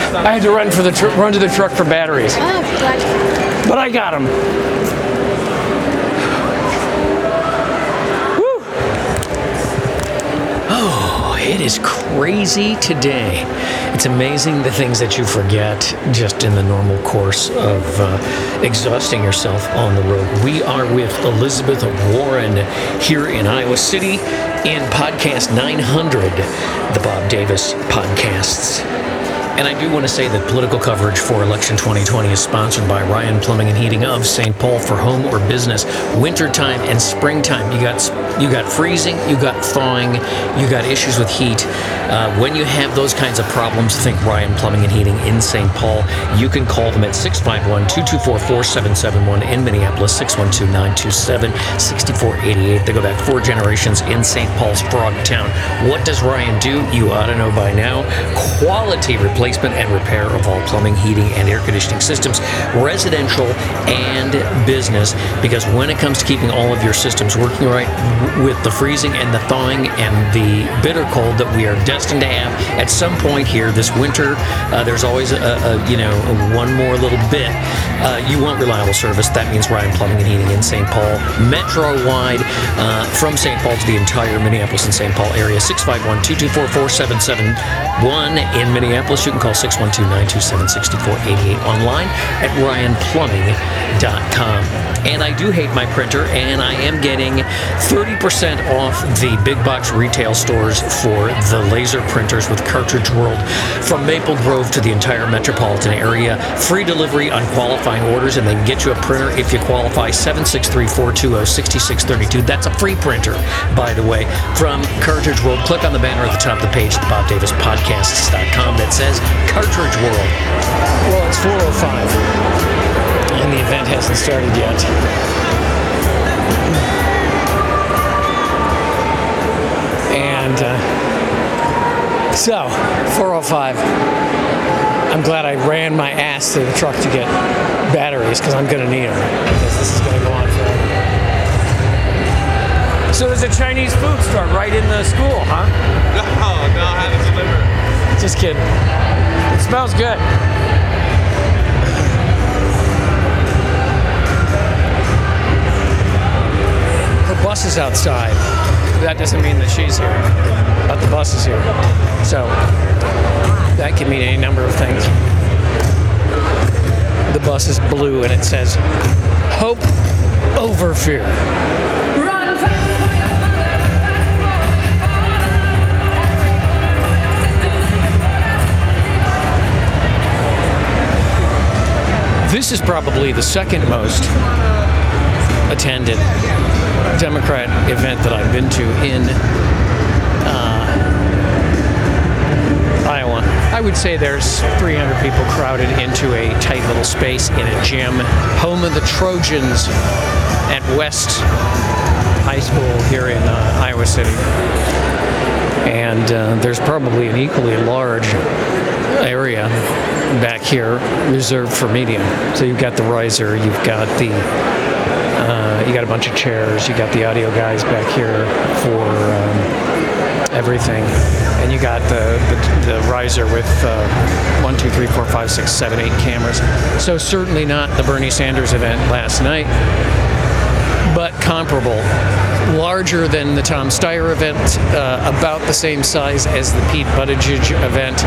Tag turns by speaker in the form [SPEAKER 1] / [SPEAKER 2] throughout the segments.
[SPEAKER 1] I had to run to the truck for batteries.
[SPEAKER 2] Oh, gotcha.
[SPEAKER 1] But I got them. Woo.
[SPEAKER 3] Oh, it is crazy today. It's amazing the things that you forget just in the normal course of exhausting yourself on the road. We are with Elizabeth Warren here in Iowa City in podcast 900, the Bob Davis Podcasts. And I do want to say that political coverage for election 2020 is sponsored by Ryan Plumbing and Heating of St. Paul for home or business. Wintertime and springtime, you got freezing, you got thawing, you got issues with heat. When you have those kinds of problems, think Ryan Plumbing and Heating in St. Paul. You can call them at 651-224-4771 in Minneapolis, 612-927-6488. They go back 4 generations in St. Paul's Frogtown. What does Ryan do? You ought to know by now. Quality replacement and repair of all plumbing, heating, and air conditioning systems, residential and business, because when it comes to keeping all of your systems working right with the freezing and the thawing and the bitter cold that we are destined to have at some point here this winter, there's always one more little bit. You want reliable service. That means Ryan Plumbing and Heating in St. Paul, metro-wide, from St. Paul to the entire Minneapolis and St. Paul area. 651-224-4771 in Minneapolis. You can call 612-927-6488 online at ryanplumbing.com. And I do hate my printer, and I am getting 30% off the big box retail stores for the laser printers with Cartridge World from Maple Grove to the entire metropolitan area. Free delivery on qualifying orders, and they can get you a printer if you qualify. 763-420-6632. That's a free printer, by the way, from Cartridge World. Click on the banner at the top of the page at BobDavisPodcasts.com that says Cartridge World.
[SPEAKER 1] Well, it's 4:05, and the event hasn't started yet. And so, 4:05. I'm glad I ran my ass to the truck to get batteries, because I'm going to need them, because this is going to go on forever. So there's a Chinese food store right in the school, huh?
[SPEAKER 4] No, I haven't delivered.
[SPEAKER 1] Just kidding. It smells good. The bus is outside. That doesn't mean that she's here, but the bus is here. So that can mean any number of things. The bus is blue and it says, "Hope over fear." This is probably the second most attended Democrat event that I've been to in Iowa. I would say there's 300 people crowded into a tight little space in a gym, home of the Trojans at West High School here in Iowa City. And there's probably an equally large area back here reserved for media. So you've got the riser, you've got the you got a bunch of chairs, you got the audio guys back here for everything, and you got the riser with 1, 2, 3, 4, 5, 6, 7, 8 cameras. So certainly not the Bernie Sanders event last night, but comparable. Larger than the Tom Steyer event, about the same size as the Pete Buttigieg event,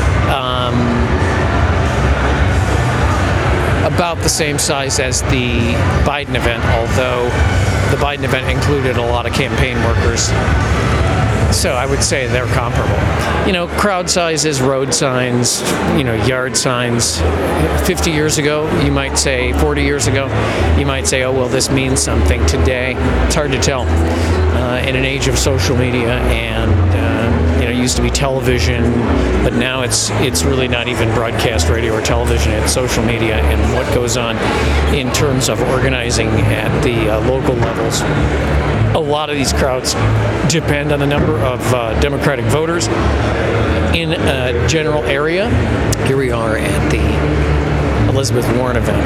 [SPEAKER 1] about the same size as the Biden event, although the Biden event included a lot of campaign workers. So I would say they're comparable. You know, crowd sizes, road signs, yard signs. 50 years ago, you might say, 40 years ago, you might say, oh, well, this means something. Today, it's hard to tell. In an age of social media and, used to be television, but now it's really not even broadcast radio or television. It's social media and what goes on in terms of organizing at the local levels. A lot of these crowds depend on the number of Democratic voters in a general area. Here we are at the Elizabeth Warren event.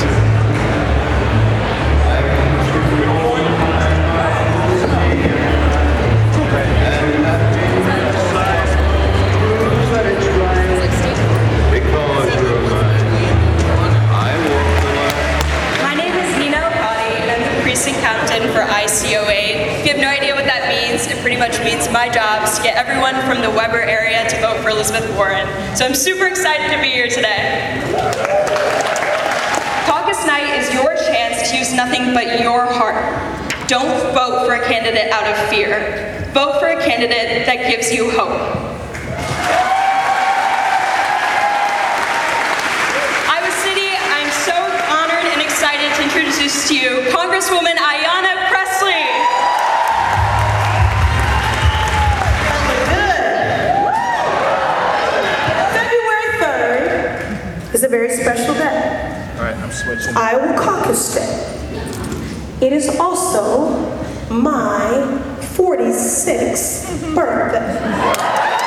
[SPEAKER 2] Elizabeth Warren. So I'm super excited to be here today. Caucus night is your chance to use nothing but your heart. Don't vote for a candidate out of fear. Vote for a candidate that gives you hope. Iowa City, I'm so honored and excited to introduce to you Congresswoman Ayanna Pressley.
[SPEAKER 5] February 3rd is a very special day.
[SPEAKER 4] All right, I'm switching.
[SPEAKER 5] Iowa Caucus Day. It is also my 46th birthday.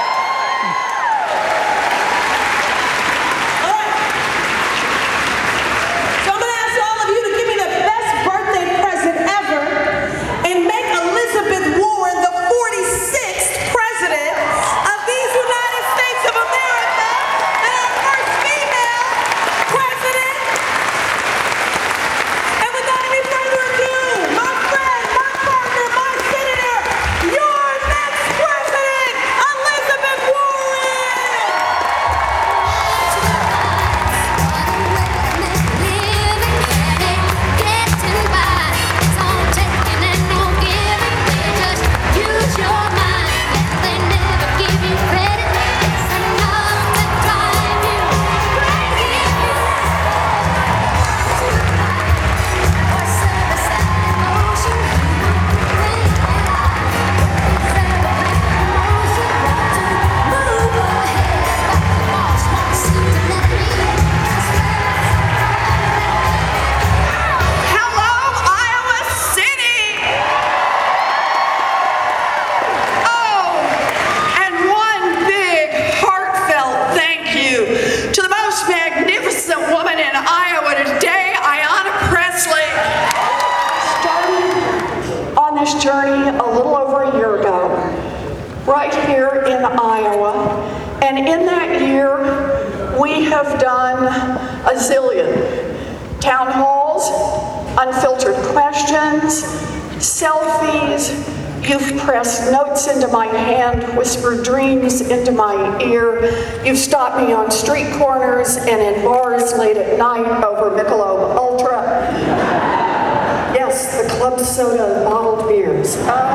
[SPEAKER 6] Journey a little over a year ago, right here in Iowa. And in that year, we have done a zillion town halls, unfiltered questions, selfies. You've pressed notes into my hand, whispered dreams into my ear. You've stopped me on street corners and in bars late at night over Michelob Ultra. Yes, the club soda bottled beers.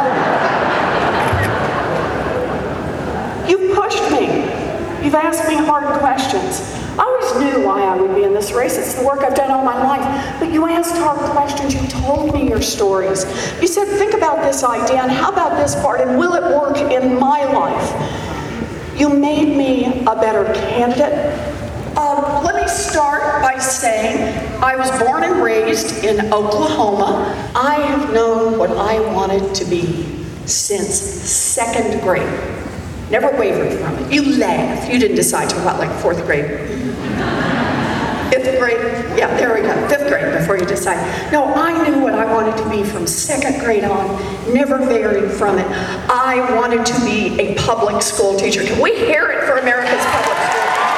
[SPEAKER 6] You've pushed me. You've asked me hard questions. I always knew why I would be in this race. It's the work I've done all my life. But you asked hard questions. You told me your stories. You said, think about this idea, and how about this part, and will it work in my life? You made me a better candidate. Let me start by saying I was born and raised in Oklahoma. I have known what I wanted to be since second grade. Never wavered from it. You laugh. You didn't decide till what, like fourth grade? Fifth grade? Yeah, there we go. Fifth grade before you decide. No, I knew what I wanted to be from second grade on, never varied from it. I wanted to be a public school teacher. Can we hear it for America's public school?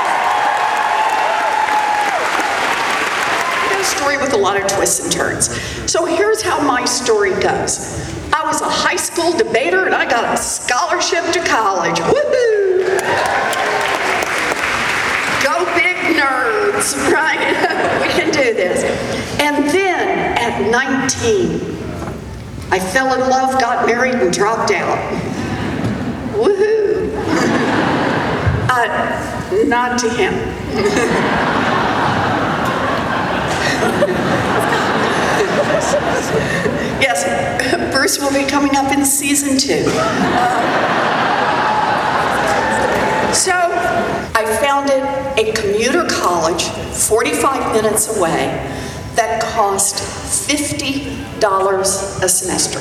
[SPEAKER 6] Story with a lot of twists and turns. So here's how my story goes. I was a high school debater and I got a scholarship to college. Woohoo! Go big nerds, right? We can do this. And then at 19, I fell in love, got married, and dropped out. Woohoo! Not to him. Yes, Bruce will be coming up in season 2. So I founded a commuter college 45 minutes away that cost $50 a semester.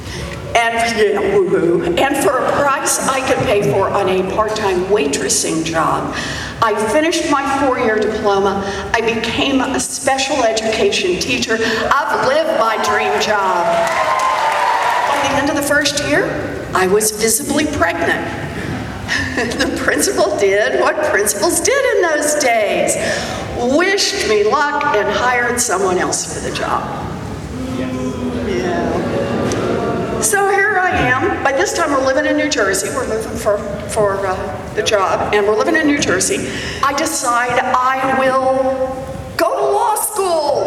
[SPEAKER 6] And for a price I could pay for on a part-time waitressing job, I finished my 4-year diploma. I became a special education teacher. I've lived my dream job. At the end of the first year, I was visibly pregnant. The principal did what principals did in those days. Wished me luck and hired someone else for the job. Yeah. So here I I am. By this time, we're living in New Jersey. We're moving for the job, and we're living in New Jersey. I decide I will go to law school.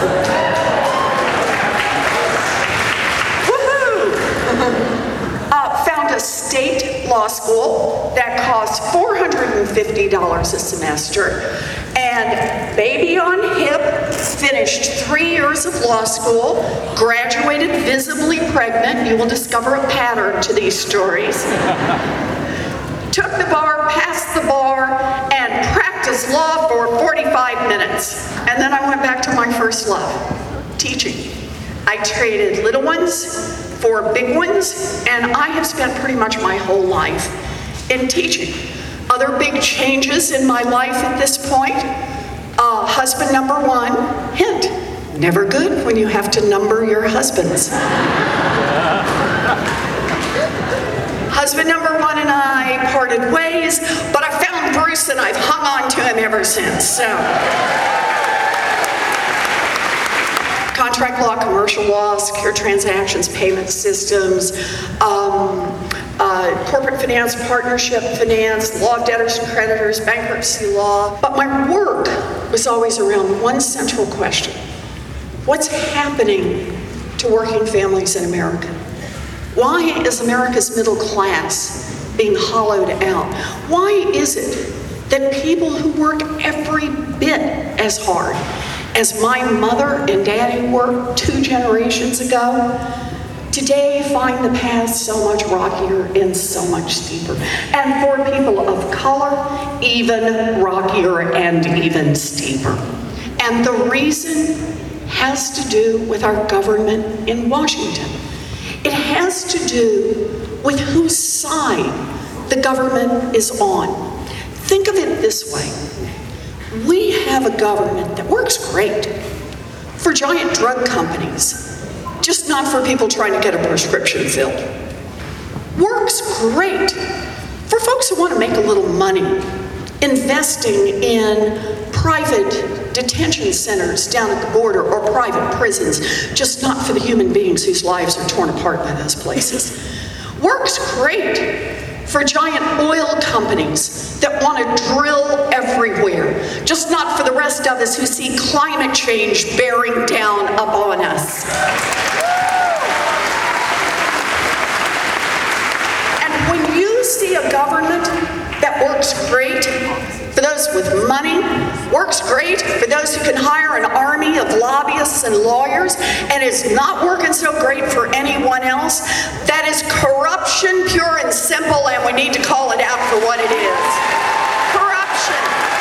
[SPEAKER 6] Woohoo! Found a state law school that cost $450 a semester, and baby on hip, finished 3 years of law school, graduated visibly pregnant. You will discover a pattern to these stories. Took the bar, passed the bar, and practiced law for 45 minutes. And then I went back to my first love, teaching. I traded little ones for big ones, and I have spent pretty much my whole life in teaching. Other big changes in my life at this point, husband number one, hint, never good when you have to number your husbands. Husband number one and I parted ways, but I found Bruce and I've hung on to him ever since, so. Contract law, commercial law, secure transactions, payment systems, corporate finance, partnership finance, law of debtors and creditors, bankruptcy law. But my work was always around one central question. What's happening to working families in America? Why is America's middle class being hollowed out? Why is it that people who work every bit as hard as my mother and daddy worked 2 generations ago, today find the path so much rockier and so much steeper? And for people of color, even rockier and even steeper. And the reason has to do with our government in Washington. It has to do with whose side the government is on. Think of it this way. We have a government that works great for giant drug companies, just not for people trying to get a prescription filled. Works great for folks who want to make a little money, investing in private detention centers down at the border or private prisons, just not for the human beings whose lives are torn apart by those places. Works great for giant oil companies that want to drill everywhere, just not for the rest of us who see climate change bearing down upon us. And when you see a government that works great for those with money, works great for those who can hire an army of lobbyists and lawyers, and is not working so great for anyone else, that is corruption, pure and simple, and we need to call it out for what it is. Corruption.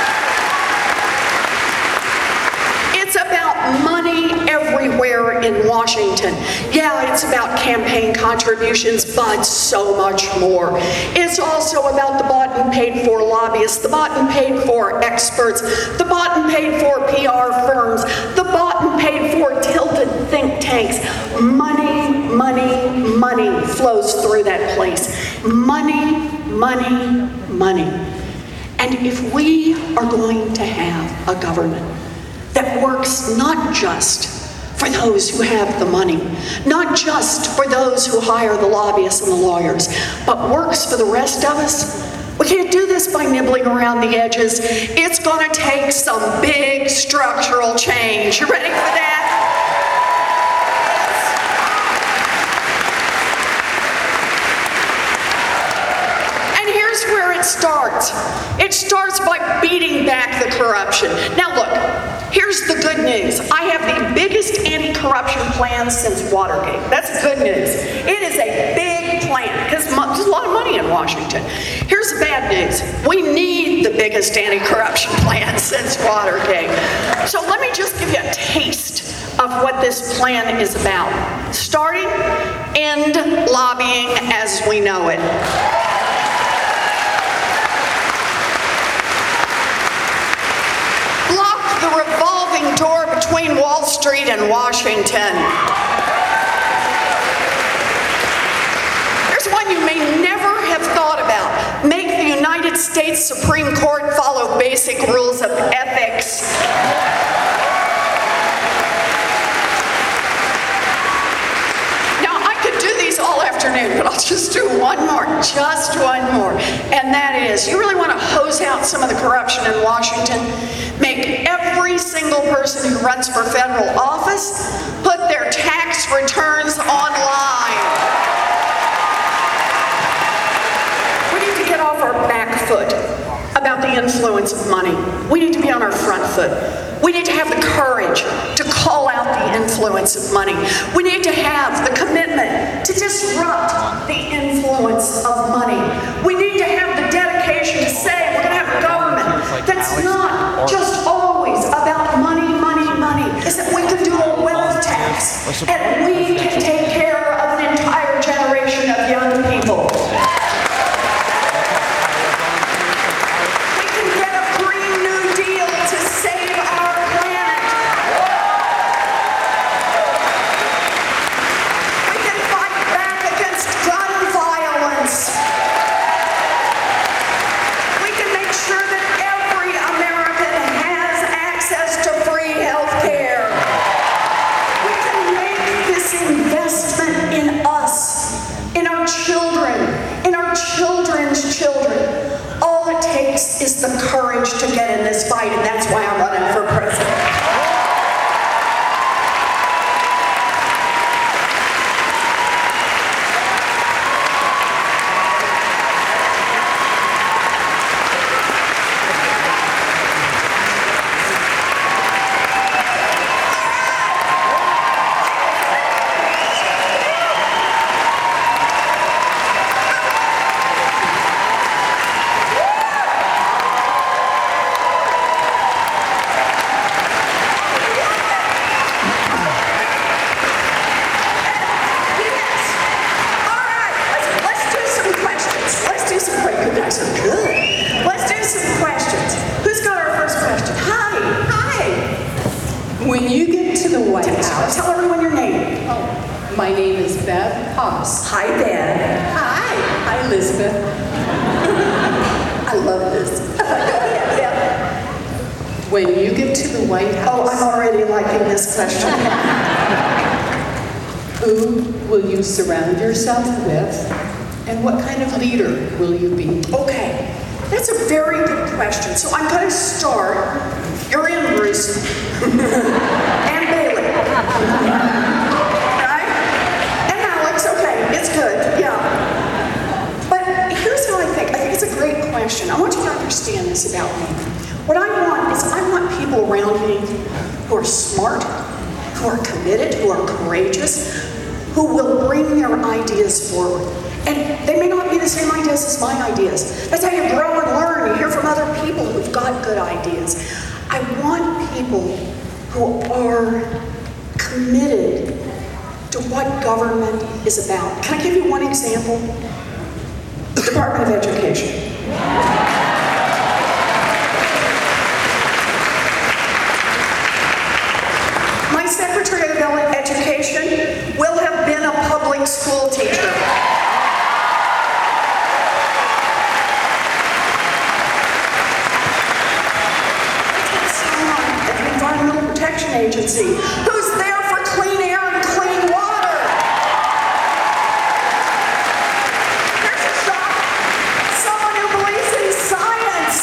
[SPEAKER 6] It's about money everywhere in Washington. Yeah, it's about campaign contributions, but so much more. It's also about the bought and paid for lobbyists, the bought and paid for experts, the bought and paid for PR firms, the bought and paid for tilted think tanks. Money, money, money flows through that place. Money, money, money. And if we are going to have a government that works not just for those who have the money, not just for those who hire the lobbyists and the lawyers, but works for the rest of us, we can't do this by nibbling around the edges. It's going to take some big structural change. You ready for that? And here's where it starts. It starts by beating back the corruption. Now look, here's the good news. I have the biggest anti-corruption plan since Watergate. That's good news. It is a big plan because there's a lot of money in Washington. Here's the bad news. We need the biggest anti-corruption plan since Watergate. So let me just give you a taste of what this plan is about. Starting, end lobbying as we know it. The revolving door between Wall Street and Washington. Here's one you may never have thought about. Make the United States Supreme Court follow basic rules of ethics. Now, I could do these all afternoon, but I'll just do one more, just one more. And that is, you really want to hose out some of the corruption in Washington? Make every single person who runs for federal office put their tax returns online. We need to get off our back foot about the influence of money. We need to be on our front foot. We need to have the courage to call out the influence of money. We need to have the commitment to disrupt the influence of money. We need to have the dedication to say we're going to have a government that's not just always about money, money, money. Is that we can do a wealth tax and we can take care of an entire generation of young people. Is the courage to get in this fight, and that's why I'm running for president.
[SPEAKER 7] When you get to the White House...
[SPEAKER 6] Tell everyone your name.
[SPEAKER 7] Oh, my name is Bev Hobbs.
[SPEAKER 6] Hi, Bev.
[SPEAKER 7] Hi. Hi, Elizabeth.
[SPEAKER 6] I love this. Go ahead, Bev.
[SPEAKER 7] When you get to the White House...
[SPEAKER 6] Oh, I'm already liking this question.
[SPEAKER 7] Who will you surround yourself with? And what kind of leader will you be?
[SPEAKER 6] Okay. That's a very good question. So I'm going to start. You're in, Bruce. And Bailey. Right? And Alex. Okay, it's good. Yeah. But here's how I think. I think it's a great question. I want you to understand this about me. What I want is I want people around me who are smart, who are committed, who are courageous, who will bring their ideas forward. And they may not be the same ideas as my ideas. That's how you grow and learn. You hear from other people who've got good ideas. I want people who are committed to what government is about. Can I give you one example? The Department of Education. My Secretary of Education will have been a public school teacher. Environmental Protection Agency, who's there for clean air and clean water. There's a shot. Someone who believes in science.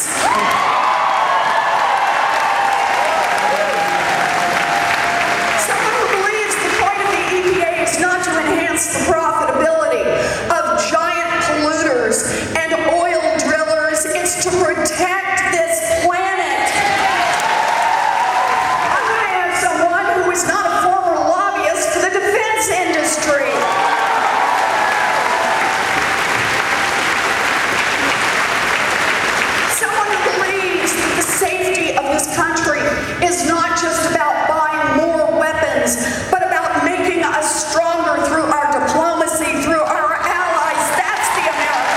[SPEAKER 6] Someone who believes the point of the EPA is not to enhance the profitability of giant polluters and oil drillers. It's to protect this planet. Is not a former lobbyist for the defense industry. Someone who believes that the safety of this country is not just about buying more weapons, but about making us stronger through our diplomacy, through our allies. That's the America.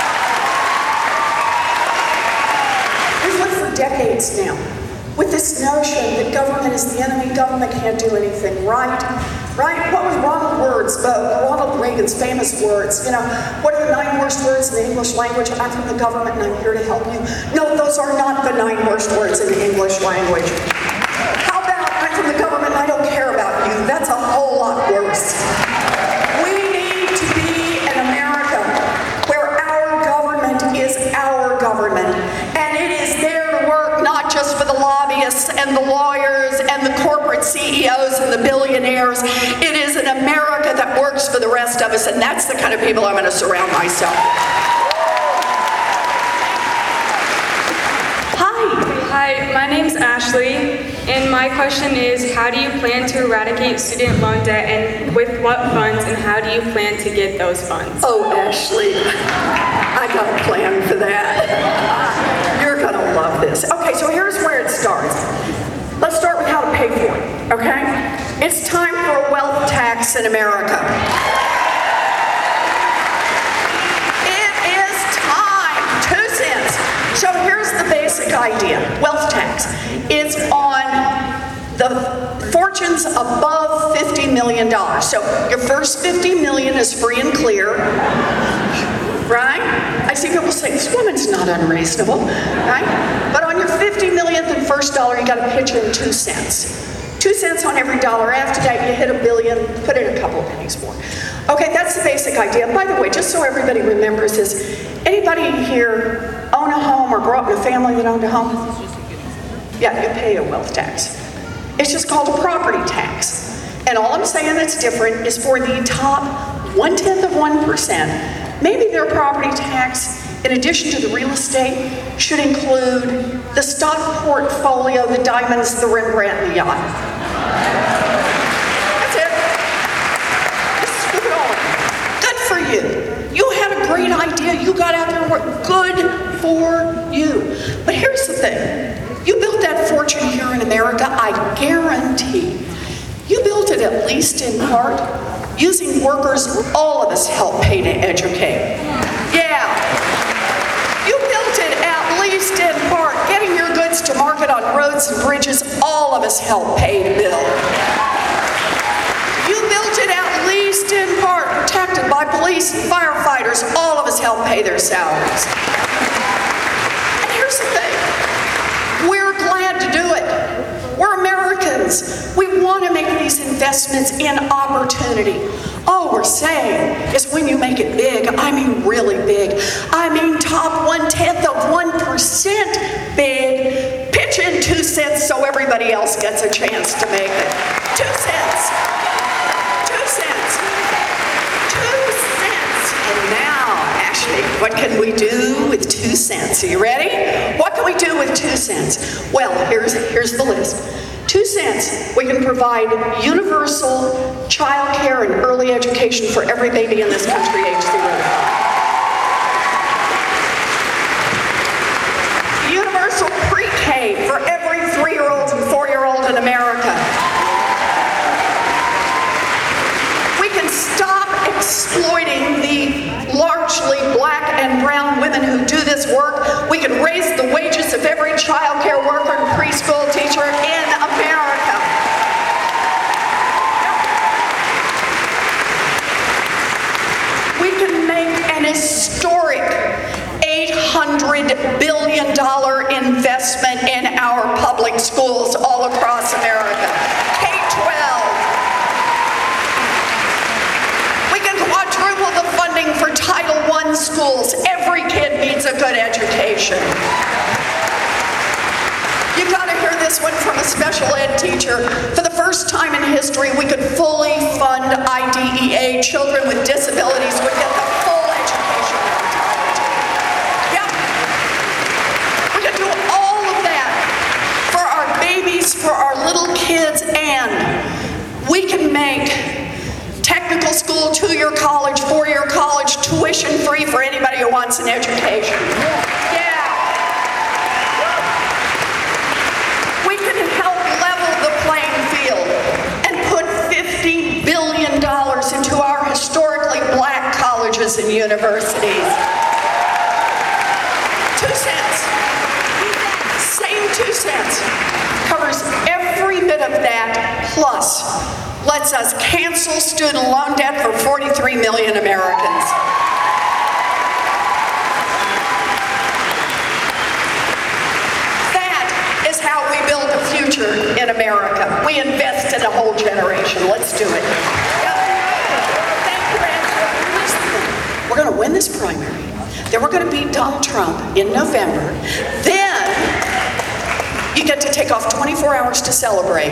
[SPEAKER 6] We've lived for decades now with this notion that government is the enemy, government can't do anything right? What was Ronald Reagan's famous words? You know, what are the 9 worst words in the English language? I'm from the government and I'm here to help you. No, those are not the 9 worst words in the English language. How about I'm from the government and I don't care about you? That's a whole lot worse. We need to be an America not just for the lobbyists and the lawyers and the corporate CEOs and the billionaires. It is an America that works for the rest of us, and that's the kind of people I'm going to surround myself with.
[SPEAKER 8] Hi, my name's Ashley, and my question is, how do you plan to eradicate student loan debt, and with what funds, and how do you plan to get those funds?
[SPEAKER 6] Oh, Ashley, I got a plan for that. You're gonna love this. Okay, so here's where it starts. Let's start with how to pay for it, okay? It's time for a wealth tax in America. So here's the basic idea. Wealth tax is on the fortunes above $50 million. So your first $50 million is free and clear, right? I see people say, this woman's not unreasonable, right? But on your 50 millionth and first dollar, you gotta pitch in 2 cents. 2 cents on every dollar. After that, you hit $1 billion, put in a couple of pennies more. Okay, that's the basic idea. By the way, just so everybody remembers this, anybody here own a home or grew up in a family that owned a home? Yeah, you pay a wealth tax. It's just called a property tax. And all I'm saying that's different is for the top 0.1%, maybe their property tax, in addition to the real estate, should include the stock portfolio, the diamonds, the Rembrandt, and the yacht. That's it. Just flip it on. Good for you. You had a great idea. You got out there and worked. Good for you. But here's the thing. You built that fortune here in America, I guarantee. You built it at least in part using workers all of us help pay to educate. Yeah. You built it at least in part getting your goods to market on roads and bridges all of us help pay to build. You built it at least in part protected by police and firefighters, all of us help pay their salaries. And here's the thing, we're glad to do it. We're Americans. We want to make these investments in opportunity. All we're saying is when you make it big, I mean really big, I mean top 0.1% big, pitch in 2 cents so everybody else gets a chance to make it. 2 cents. 2 cents. 2 cents. And now, Ashley, what can we do with 2 cents? Are you ready? What can we do with 2 cents? Well, here's the list. 2 cents, we can provide universal child care and early education for every baby in this country age 0. Universal pre-K for every 3-year-old and 4-year-old in America. We can stop exploiting the largely black and brown women who do this work. We can raise the wages of every child care worker and preschool teacher in America. We can make an historic $800 billion investment in our public schools all across America. K-12. We can quadruple the funding for Title I schools. Every kid needs a good education. You gotta hear this one from a special ed teacher. For the first time in history, we could fully fund IDEA. Children with disabilities would get the full education opportunity. Yep. We can do all of that for our babies, for our little kids, and we can make technical school, 2-year college, 4-year college, tuition free for anybody who wants an education. Yeah. We can help level the playing field and put $50 billion into our historically black colleges and universities. 2 cents. Same 2 cents. Covers every bit of that, plus lets us cancel student loan debt for 43 million Americans. That is how we build a future in America. We invest in a whole generation. Let's do it. Thank you, Angela. We're going to win this primary. Then we're going to beat Donald Trump in November. Then get to take off 24 hours to celebrate.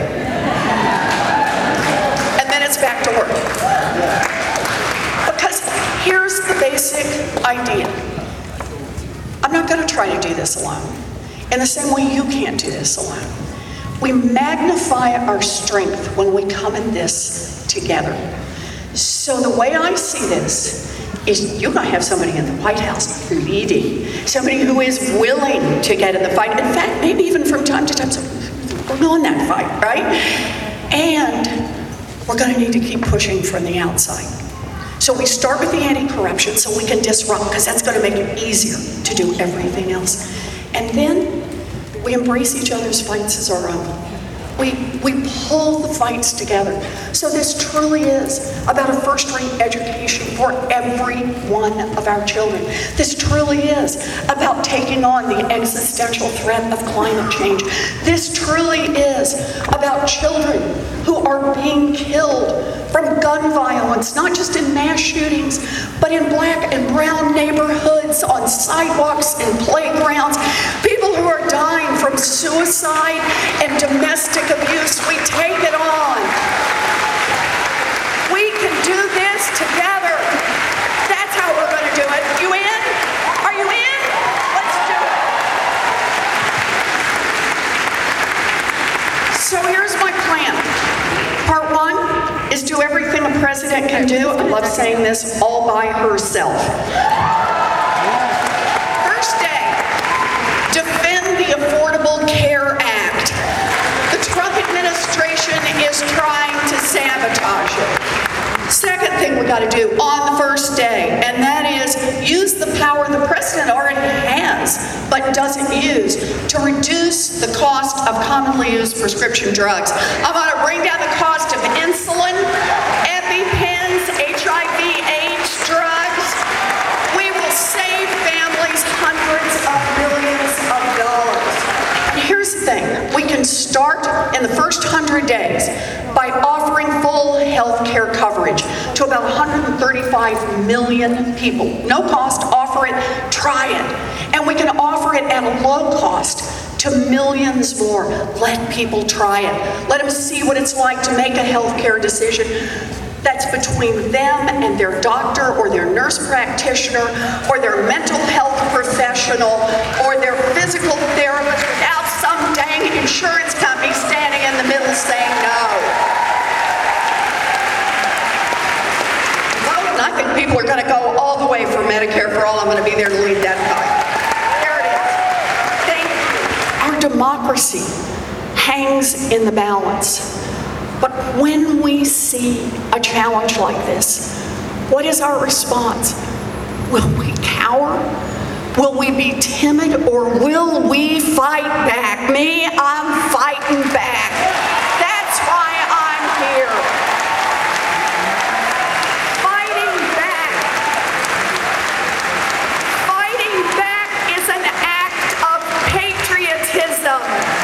[SPEAKER 6] And then it's back to work. Because here's the basic idea. I'm not going to try to do this alone. In the same way you can't do this alone. We magnify our strength when we come in this together. So the way I see this is you're going to have somebody in the White House leading, somebody who is willing to get in the fight. In fact, maybe even from time to time, we're going that fight, right? And we're going to need to keep pushing from the outside. So we start with the anti-corruption so we can disrupt, because that's going to make it easier to do everything else. And then we embrace each other's fights as our own. We pull the fights together. So this truly is about a first-rate education for every one of our children. This truly is about taking on the existential threat of climate change. This truly is about children who are being killed from gun violence, not just in mass shootings, but in black and brown neighborhoods, on sidewalks and playgrounds. People who are dying from suicide and domestic abuse. We take it on. We can do this together. That's how we're going to do it. You in? Are you in? Let's do it. So here's my plan. Part one is do everything a president can do. I love saying this, all by herself. First day, defend the Affordable Care Act. The Trump administration is trying to sabotage it. Second thing we got to do on the first day, and that is use the power the president already has, but doesn't use, to reduce the cost of commonly used prescription drugs. I'm going to bring down the cost of insulin, EpiPens, HIV/AIDS drugs. We will save families hundreds of millions of dollars. Here's the thing, we can start in the first 100 days by offering full health care coverage to about 135 million people. No cost, offer it, try it. And we can offer it at a low cost to millions more. Let people try it. Let them see what it's like to make a health care decision that's between them and their doctor or their nurse practitioner or their mental health professional or their physical therapist without some dang insurance company standing in the middle saying no. Well, and I think people are going to go all the way for Medicare for all. I'm going to be there to lead that fight. There it is. Thank you. Our democracy hangs in the balance. But when we see a challenge like this, what is our response? Will we cower? Will we be timid, or will we fight back? Me, I'm fighting back. That's why I'm here. Fighting back. Fighting back is an act of patriotism.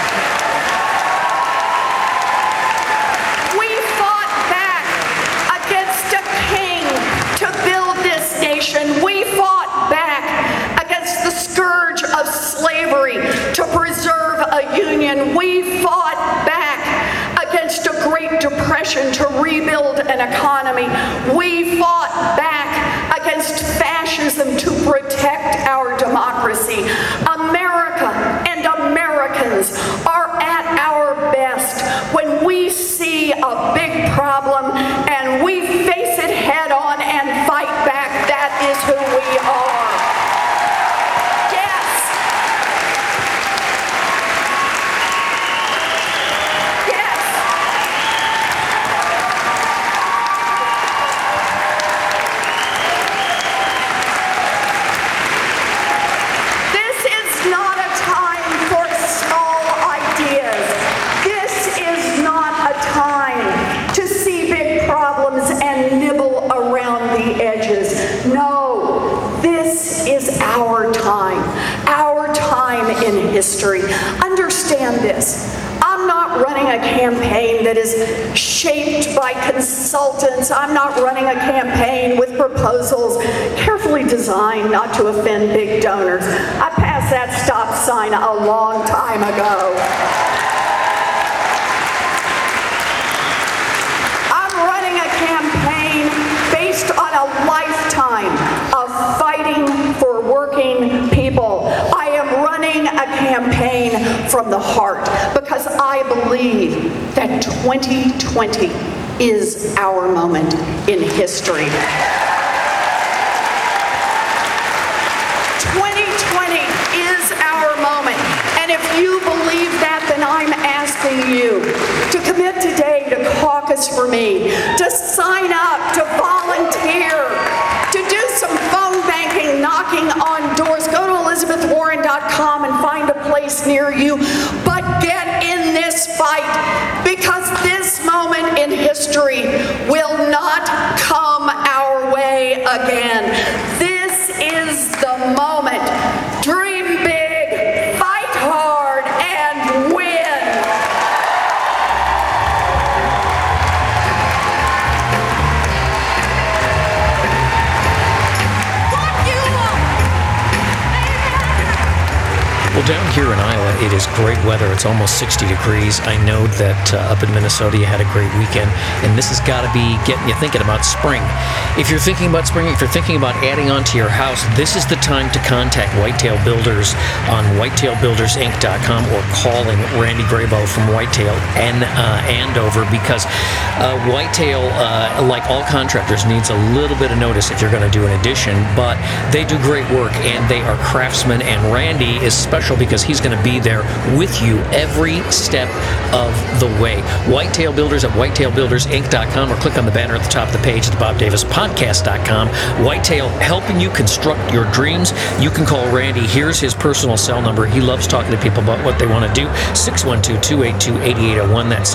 [SPEAKER 6] We fought back against the scourge of slavery to preserve a union. We fought back against a Great Depression to rebuild an economy. We fought back against fascism to protect our democracy. America and Americans are at our best when we see a big problem and we face it head on and fight back. That is who we are. Yes. Yes. This is not a time for small ideas. This is not a time to see big problems and nibble around the edges. No, this is our time in history. Understand this. I'm not running a campaign that is shaped by consultants. I'm not running a campaign with proposals carefully designed not to offend big donors. I passed that stop sign a long time ago. I believe that 2020 is our moment in history. 2020 is our moment. And if you believe that, then I'm asking you to commit today to caucus for me, to sign up, to volunteer, to do some phone banking, knocking on doors. Go to ElizabethWarren.com and find a place near you. But get in this fight, because this moment in history will not come our way again. This is the moment. Dream big, fight hard, and win.
[SPEAKER 3] Well, down here in Iowa, it is great weather. It's almost 60 degrees. I know that up in Minnesota, you had a great weekend, and this has got to be getting you thinking about spring. If you're thinking about spring, if you're thinking about adding on to your house, this is the time to contact Whitetail Builders on whitetailbuildersinc.com or calling Randy Grabo from Whitetail and Andover, because Whitetail, like all contractors, needs a little bit of notice if you're going to do an addition, but they do great work, and they are craftsmen, and Randy is special because he's going to be there with you every step of the way. Whitetail Builders at whitetailbuildersinc.com, or click on the banner at the top of the page at thebobdavispodcast.com. Whitetail, helping you construct your dreams. You can call Randy. Here's his personal cell number. He loves talking to people about what they want to do. 612-282-8801. That's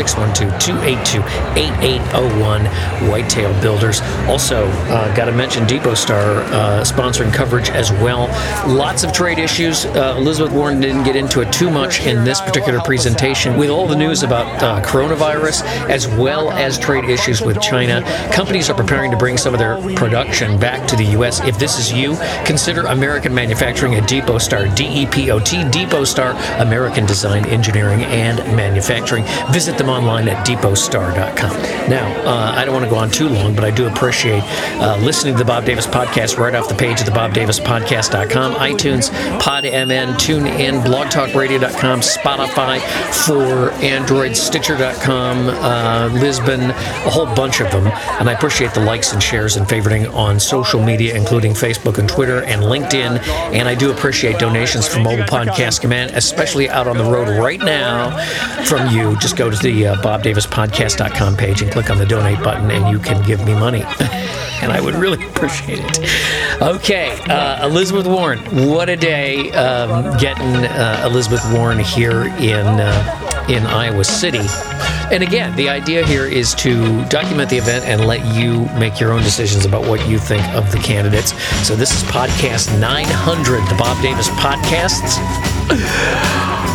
[SPEAKER 3] 612-282-8801. Whitetail Builders. Also, got to mention Depot Star sponsoring coverage as well. Lots of trade issues. Elizabeth Warren didn't get into it too much in this particular presentation. With all the news about coronavirus, as well as trade issues with China, companies are preparing to bring some of their production back to the U.S. If this is you, consider American manufacturing at Depot Star, DEPOT, Depot Star, American Design, Engineering, and Manufacturing. Visit them online at depotstar.com. Now, I don't want to go on too long, but I do appreciate listening to the Bob Davis Podcast right off the page at thebobdavispodcast.com, iTunes, PodMN, TuneIn, blogtalkradio.com, Spotify for Android, Stitcher.com, Lisbon, a whole bunch of them. And I appreciate the likes and shares and favoriting on social media, including Facebook and Twitter and LinkedIn. And I do appreciate donations from Mobile Podcast Command, especially out on the road right now from you. Just go to the bobdavispodcast.com page and click on the donate button, and you can give me money. And I would really appreciate it. Okay, Elizabeth Warren, what a day getting Elizabeth Warren here in Iowa City. And again, the idea here is to document the event and let you make your own decisions about what you think of the candidates. So this is podcast 900, the Bob Davis Podcasts.